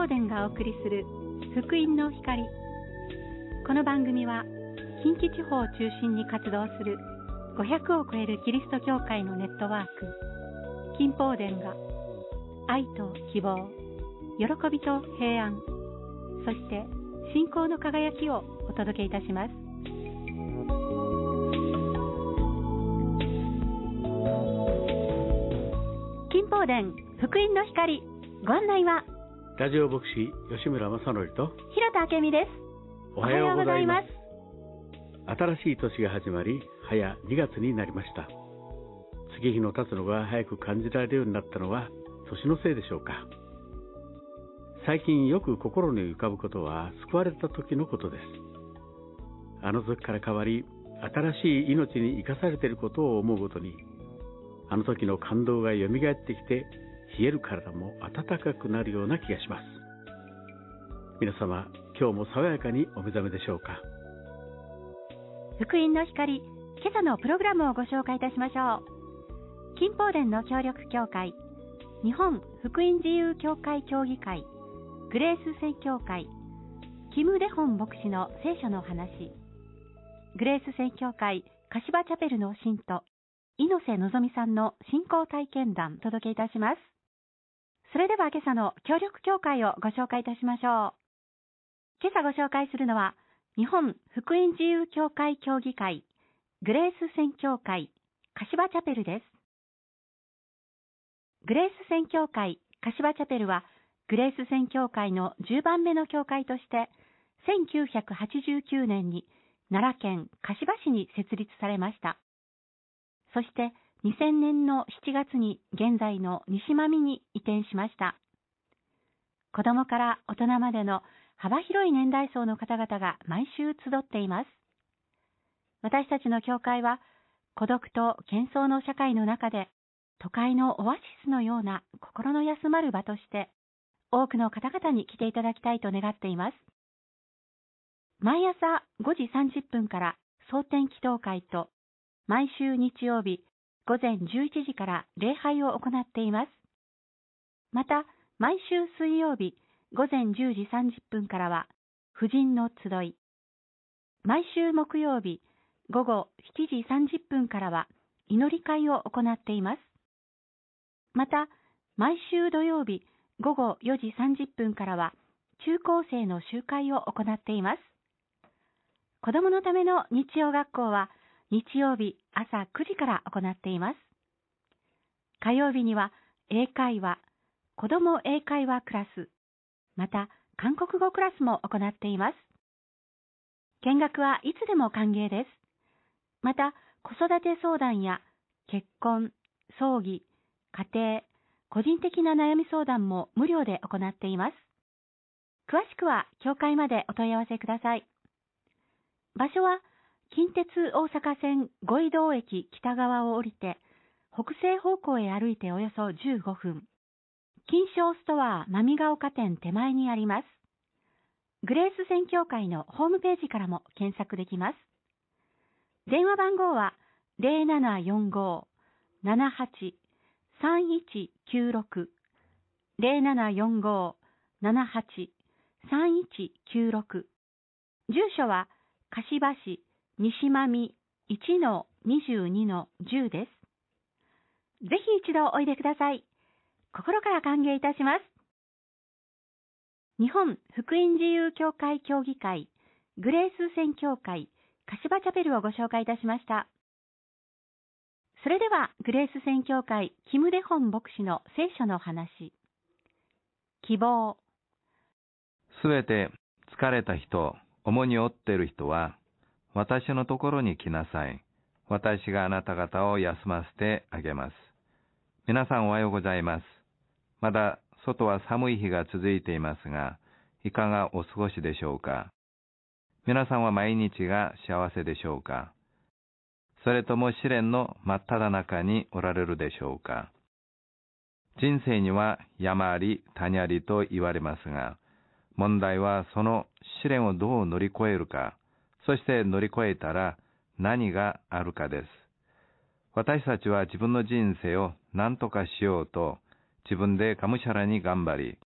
宝殿がお送りする福音の光。この番組は近畿地方を中心に活動する500を超えるキリスト教会のネットワーク、金宝殿が愛と希望、喜びと平安、そして信仰の輝きをお届けいたします。金宝殿福音の光、ご案内はラジオ牧師吉村正則と広田明美です。 おはようございます。新しい年が始まり、早2月になりました。月日の経つのが早く感じられるようになったのは年のせいでしょうか。最近よく心に浮かぶことは救われた時のことです。あの時から変わり、新しい命に生かされていることを思うごとに、あの時の感動がよみがえってきて、冷える体も温かくなるような気がします。皆様、今日も爽やかにお目覚めでしょうか。 福音の光、今朝のプログラムをご紹介いたしましょう。金宝殿の協力協会、日本福音自由協会協議会、グレース宣教会、キム・デホン牧師の聖書の話、グレース宣教会柏チャペルの信徒猪瀬のぞみさんの信仰体験談届けいたします。それでは今朝の協力協会をご紹介いたしましょう。今朝ご紹介するのは日本福音自由協会協議会グレース宣教会柏チャペルです。グレース宣教会柏チャペルはグレース宣教会の10番目の教会として1989年に奈良県柏市に設立されました。そして2000年の7月に現在の西間見に移転しました。子供から大人までの幅広い年代層の方々が毎週集っています。私たちの教会は孤独と喧騒の社会の中で都会のオアシスのような心の休まる場として多くの方々に来ていただきたいと願っています。毎朝5時30分から蒼天祈祷会と毎週日曜日午前11時から礼拝を行っています。また、毎週水曜日午前10時30分からは婦人の集い。毎週木曜日午後7時30分からは祈り会を行っています。また、毎週土曜日午後4時30分からは中高生の集会を行っています。子どものための日曜学校は日曜日朝9時から行っています。火曜日には英会話、子ども英会話クラス、また韓国語クラスも行っています。見学はいつでも歓迎です。また子育て相談や結婚、葬儀、家庭、個人的な悩み相談も無料で行っています。詳しくは教会までお問い合わせください。場所は近鉄大阪線五井堂駅北側を降りて、北西方向へ歩いておよそ15分。金賞ストア真ヶ丘店手前にあります。グレース宣教会のホームページからも検索できます。電話番号は 0745-78-3196 0745-78-3196。住所は柏市西間見 1-22-10 です。ぜひ一度おいでください。心から歓迎いたします。日本福音自由協会協議会グレース宣教会柏チャペルをご紹介いたしました。それではグレース宣教会キム・デホン牧師の聖書の話。希望。 すべて疲れた人、重荷を負っている人は私のところに来なさい。私があなた方を休ませてあげます。皆さんおはようございます。まだ外は寒い日が続いていますが、いかがお過ごしでしょうか。皆さんは毎日が幸せでしょうか。それとも試練の真っ只中におられるでしょうか。人生には山あり谷ありと言われますが、問題はその試練をどう乗り越えるか、そして乗り越えたら何があるかです。私たちは自分の人生を何とかしようと自分でがむしゃらに頑張り、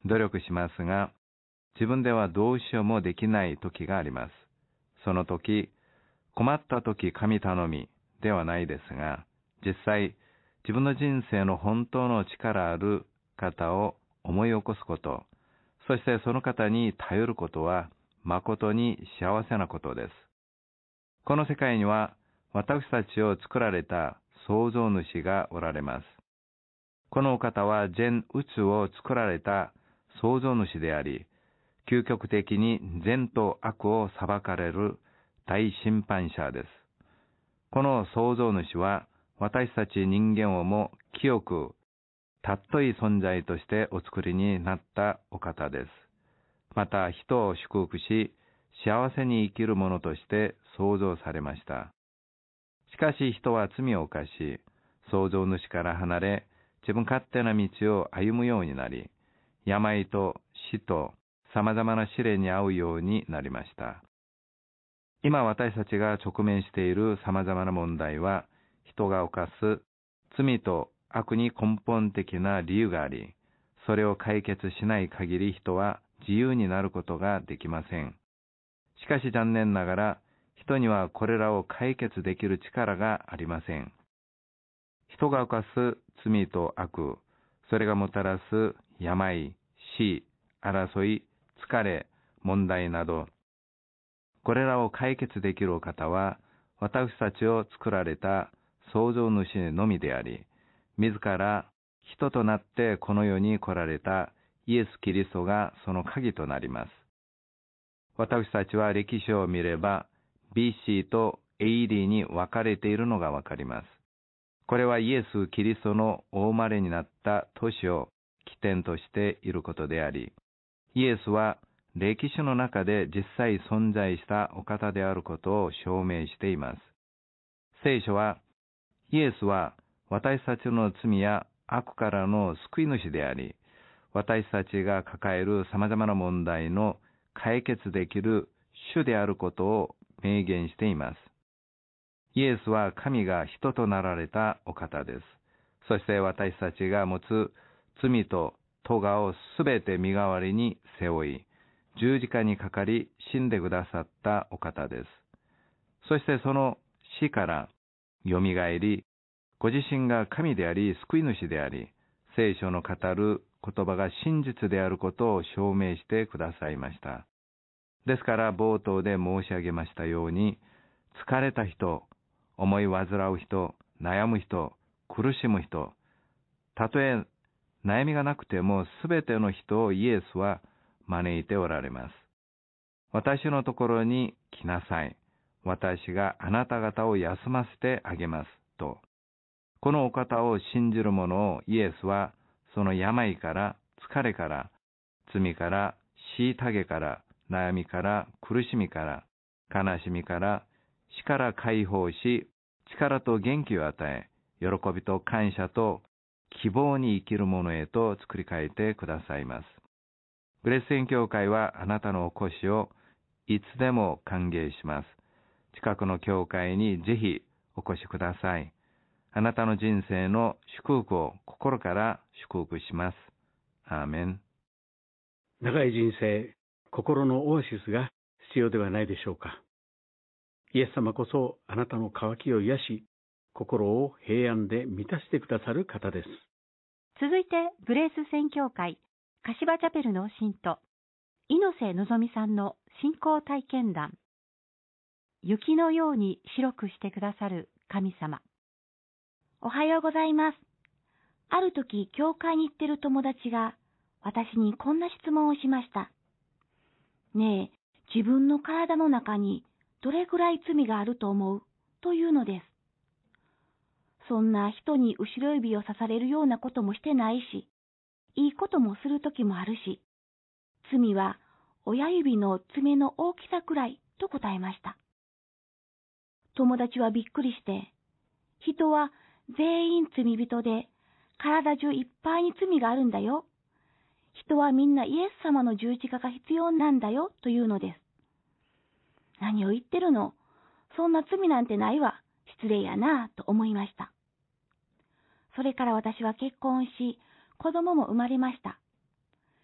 努力しますが、自分ではどうしようもできない時があります。その時、困った時神頼みではないですが、実際、自分の人生の本当の力ある方を思い起こすこと、そしてその方に頼ることは誠に幸せなことです。この世界には私たちを作られた創造主がおられます。このお方は全宇宙を作られた創造主であり、究極的に善と悪を裁かれる大審判者です。この創造主は私たち人間をも清く尊い存在としてお作りになったお方です。また人を祝福し、幸せに生きる者として創造されました。しかし人は罪を犯し、創造主から離れ、自分勝手な道を歩むようになり、病と死と様々な試練に遭うようになりました。今私たちが直面している様々な問題は、人が犯す罪と悪に根本的な理由があり、それを解決しない限り人は自由になることができません。しかし残念ながら、人にはこれらを解決できる力がありません。人が犯す罪と悪、それがもたらす病、死、争い、疲れ、問題など、これらを解決できるお方は、私たちを作られた創造主のみであり、自ら人となってこの世に来られたイエス・キリストがその鍵となります。私たちは歴史を見れば、BC と AD に分かれているのがわかります。これはイエス・キリストのお生まれになった年を起点としていることであり、イエスは歴史の中で実際存在したお方であることを証明しています。聖書は、イエスは私たちの罪や悪からの救い主であり、私たちが抱える様々な問題の解決できる主であることを明言しています。イエスは神が人となられたお方です。そして私たちが持つ罪と咎をすべて身代わりに背負い、十字架にかかり死んでくださったお方です。そしてその死からよみがえり、ご自身が神であり救い主であり、聖書の語る言葉が真実であることを証明してくださいました。ですから冒頭で申し上げましたように、疲れた人、思い煩う人、悩む人、苦しむ人、たとえ悩みがなくてもすべての人をイエスは招いておられます。私のところに来なさい。私があなた方を休ませてあげますと。このお方を信じる者をイエスはその病から、疲れから、罪から、虐げから、悩みから、苦しみから、悲しみから、死から解放し、力と元気を与え、喜びと感謝と希望に生きる者へと作り変えてくださいます。グレース宣教会はあなたのお越しをいつでも歓迎します。近くの教会にぜひお越しください。あなたの人生の祝福を心から祝福します。アーメン。 長い人生、心のオアシスが必要ではないでしょうか。イエス様こそあなたの渇きを癒し、心を平安で満たしてくださる方です。 続いて、グレース宣教会柏チャペルの信徒、猪瀬のぞみさんの信仰体験談。雪のように白くしてくださる神様。 おはようございます。ある時、教会に行ってる友達が、私にこんな質問をしました。ねえ、自分の体の中にどれくらい罪があると思うというのです。そんな人に後ろ指を刺されるようなこともしてないし、いいこともするときもあるし、罪は親指の爪の大きさくらいと答えました。友達はびっくりして、人は全員罪人で、体中いっぱいに罪があるんだよ。人はみんなイエス様の十字架が必要なんだよというのです。何を言ってるの？そんな罪なんてないわ。失礼やなぁと思いました。それから私は結婚し、子供も生まれました。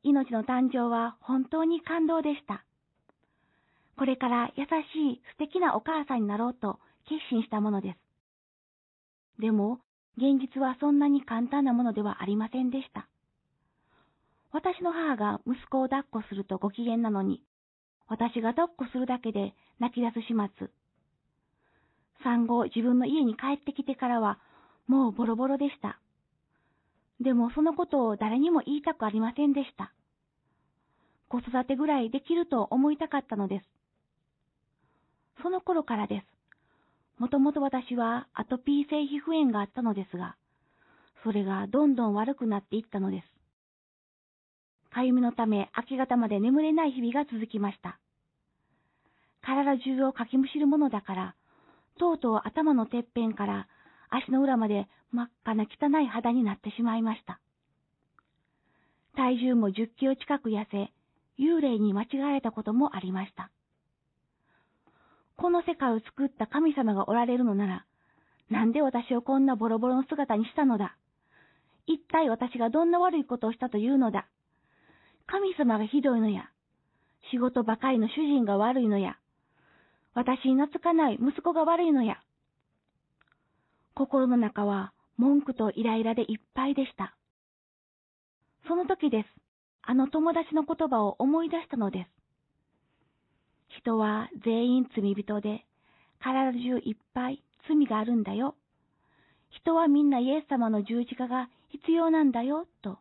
命の誕生は本当に感動でした。これから優しい素敵なお母さんになろうと決心したものです。でも、現実はそんなに簡単なものではありませんでした。私の母が息子を抱っこするとご機嫌なのに、私が抱っこするだけで泣き出す始末。産後、自分の家に帰ってきてからは、もうボロボロでした。でもそのことを誰にも言いたくありませんでした。子育てぐらいできると思いたかったのです。その頃からです。もともと私はアトピー性皮膚炎があったのですが、それがどんどん悪くなっていったのです。かゆみのため明け方まで眠れない日々が続きました。体中をかきむしるものだから、とうとう頭のてっぺんから足の裏まで真っ赤な汚い肌になってしまいました。体重も10キロ近く痩せ、幽霊に間違われたこともありました。この世界を作った神様がおられるのなら、なんで私をこんなボロボロの姿にしたのだ。一体私がどんな悪いことをしたというのだ。神様がひどいのや。仕事ばかりの主人が悪いのや。私に懐かない息子が悪いのや。心の中は文句とイライラでいっぱいでした。その時です。あの友達の言葉を思い出したのです。人は全員罪人で、体中いっぱい罪があるんだよ。人はみんなイエス様の十字架が必要なんだよ、と。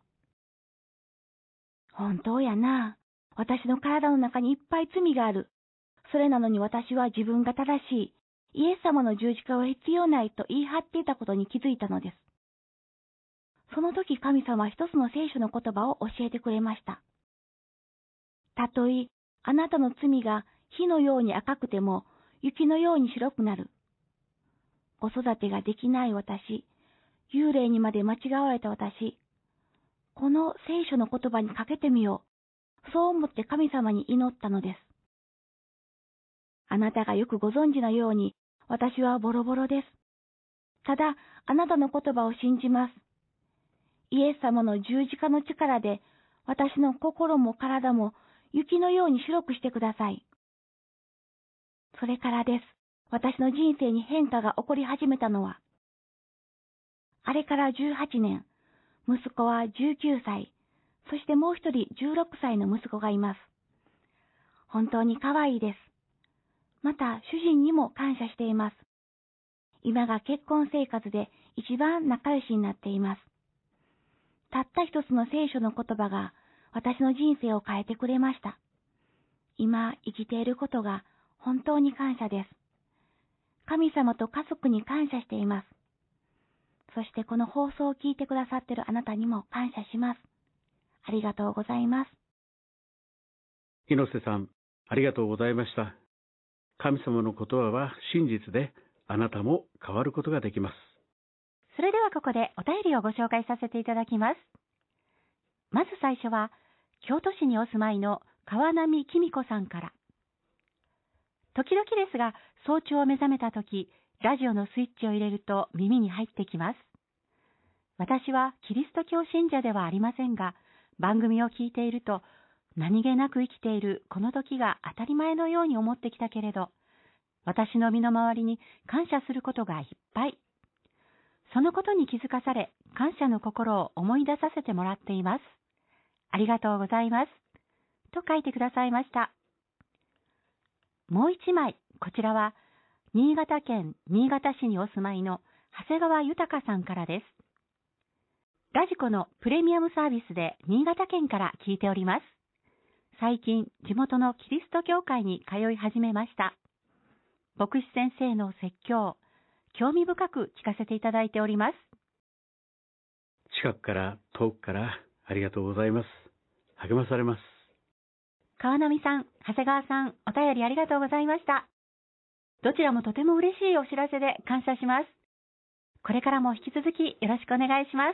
本当やな。私の体の中にいっぱい罪がある。それなのに私は自分が正しい、イエス様の十字架は必要ないと言い張っていたことに気づいたのです。その時神様は一つの聖書の言葉を教えてくれました。たとえあなたの罪が火のように赤くても雪のように白くなる。子育てができない私、幽霊にまで間違われた私、この聖書の言葉にかけてみよう。そう思って神様に祈ったのです。あなたがよくご存知のように、私はボロボロです。ただ、あなたの言葉を信じます。イエス様の十字架の力で、私の心も体も雪のように白くしてください。それからです。私の人生に変化が起こり始めたのは、あれから18年、息子は19歳、そしてもう一人16歳の息子がいます。本当に可愛いです。また、主人にも感謝しています。今が結婚生活で一番仲良しになっています。たった一つの聖書の言葉が私の人生を変えてくれました。今生きていることが本当に感謝です。神様と家族に感謝しています。そしてこの放送を聞いてくださっているあなたにも感謝します。ありがとうございます。 猪瀬さん、ありがとうございました。神様の言葉は真実で、あなたも変わることができます。 それではここでお便りをご紹介させていただきます。まず最初は、京都市にお住まいの川波紀美子さんから。時々ですが、早朝目覚めたとき、ラジオのスイッチを入れると耳に入ってきます。私はキリスト教信者ではありませんが、番組を聞いていると、何気なく生きているこの時が当たり前のように思ってきたけれど、私の身の回りに感謝することがいっぱい。そのことに気づかされ、感謝の心を思い出させてもらっています。ありがとうございます。と書いてくださいました。もう一枚、こちらは、新潟県新潟市にお住まいの長谷川豊さんからです。ラジコのプレミアムサービスで新潟県から聞いております。最近、地元のキリスト教会に通い始めました。牧師先生の説教、興味深く聞かせていただいております。 近くから遠くからありがとうございます。励まされます。 川波さん、長谷川さん、お便りありがとうございました。どちらもとても嬉しいお知らせで感謝します。これからも引き続きよろしくお願いします。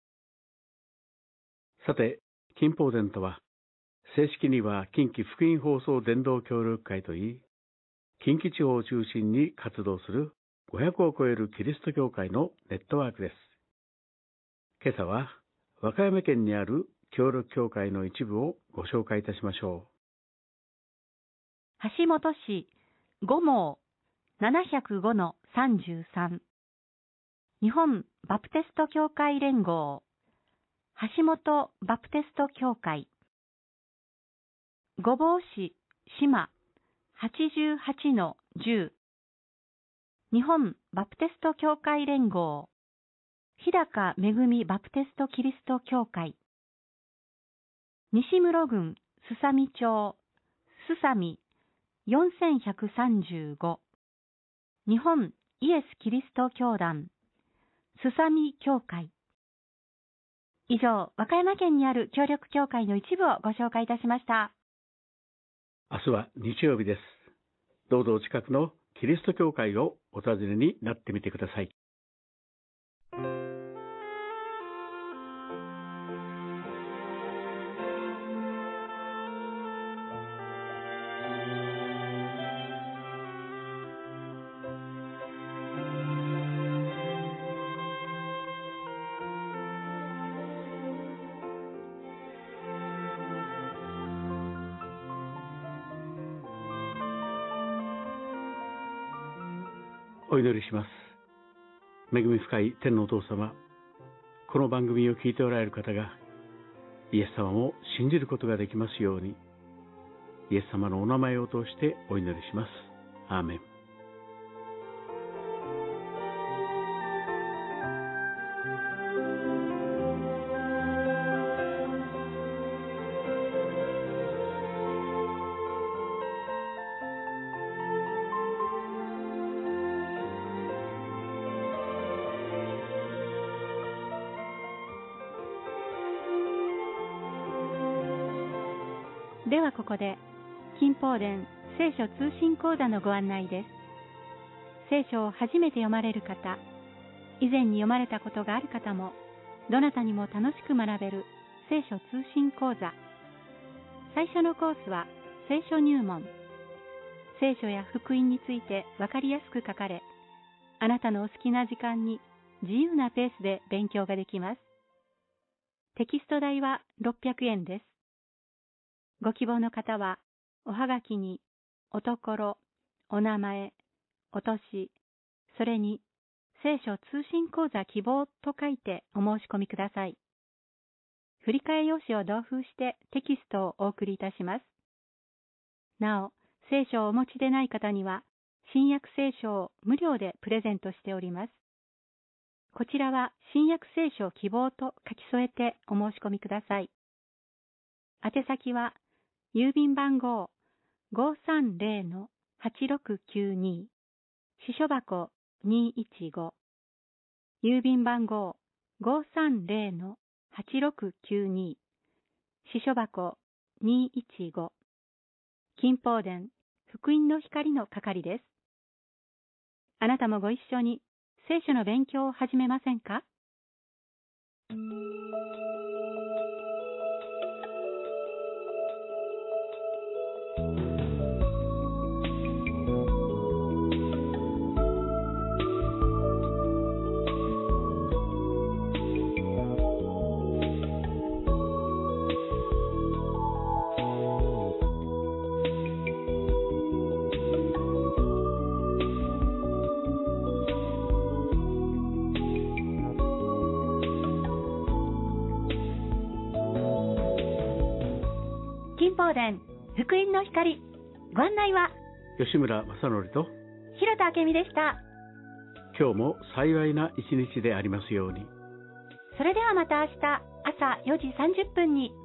さて、近邦伝とは、正式には近畿福音放送伝道協力会といい、近畿地方を中心に活動する500を超えるキリスト教会のネットワークです。今朝は和歌山県にある協力教会の一部をご紹介いたしましょう。橋本市5号 705-33 日本バプテスト教会連合橋本バプテスト教会、御坊市島 88-10 日本バプテスト教会連合日高恵バプテストキリスト教会、西室郡すさみ町すさみ4135日本イエスキリスト教団すさみ教会。以上、和歌山県にある協力教会の一部をご紹介いたしました。 う。明日は日曜日です。どうぞお近くのキリスト教会をお尋ねになってみてください。お祈りします。恵み深い天のお父様、この番組を聞いておられる方がイエス様を信じることができますように、イエス様のお名前を通してお祈りします。アーメン。 ではここで金宝殿聖書通信講座のご案内です。聖書を初めて読まれる方、以前に読まれたことがある方も、どなたにも楽しく学べる聖書通信講座。最初のコースは聖書入門。聖書や福音についてわかりやすく書かれ、あなたのお好きな時間に自由なペースで勉強ができます。テキスト代は600円です。ご希望の方は、おはがきに、おところ、お名前、お年、それに、聖書通信講座希望と書いてお申し込みください。振り替え用紙を同封してテキストをお送りいたします。なお、聖書をお持ちでない方には、新約聖書を無料でプレゼントしております。こちらは新約聖書希望と書き添えてお申し込みください。宛先は、郵便番号 530-8692 支所箱215、郵便番号 530-8692 支所箱215、金宝殿福音の光の係です。あなたもご一緒に聖書の勉強を始めませんか？金宝殿福音の光、ご案内は吉村正則と広田明美でした。 今日も幸いな一日でありますように。 それではまた明日朝4時30分に。